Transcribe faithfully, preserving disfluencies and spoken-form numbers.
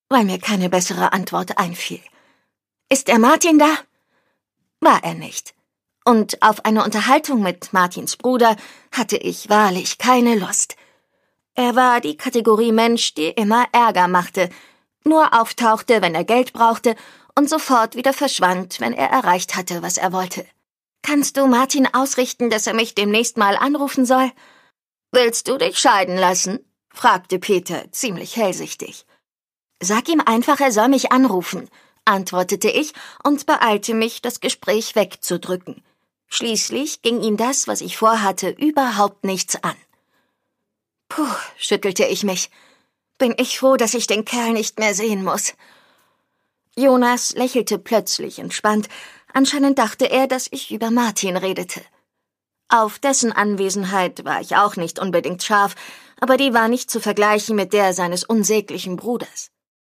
weil mir keine bessere Antwort einfiel. »Ist der Martin da?« War er nicht. Und auf eine Unterhaltung mit Martins Bruder hatte ich wahrlich keine Lust. Er war die Kategorie Mensch, die immer Ärger machte, nur auftauchte, wenn er Geld brauchte und sofort wieder verschwand, wenn er erreicht hatte, was er wollte. »Kannst du Martin ausrichten, dass er mich demnächst mal anrufen soll?« »Willst du dich scheiden lassen?« fragte Peter, ziemlich hellsichtig. »Sag ihm einfach, er soll mich anrufen«, antwortete ich und beeilte mich, das Gespräch wegzudrücken. Schließlich ging ihn das, was ich vorhatte, überhaupt nichts an. Puh, schüttelte ich mich. Bin ich froh, dass ich den Kerl nicht mehr sehen muss. Jonas lächelte plötzlich entspannt. Anscheinend dachte er, dass ich über Martin redete. Auf dessen Anwesenheit war ich auch nicht unbedingt scharf, aber die war nicht zu vergleichen mit der seines unsäglichen Bruders.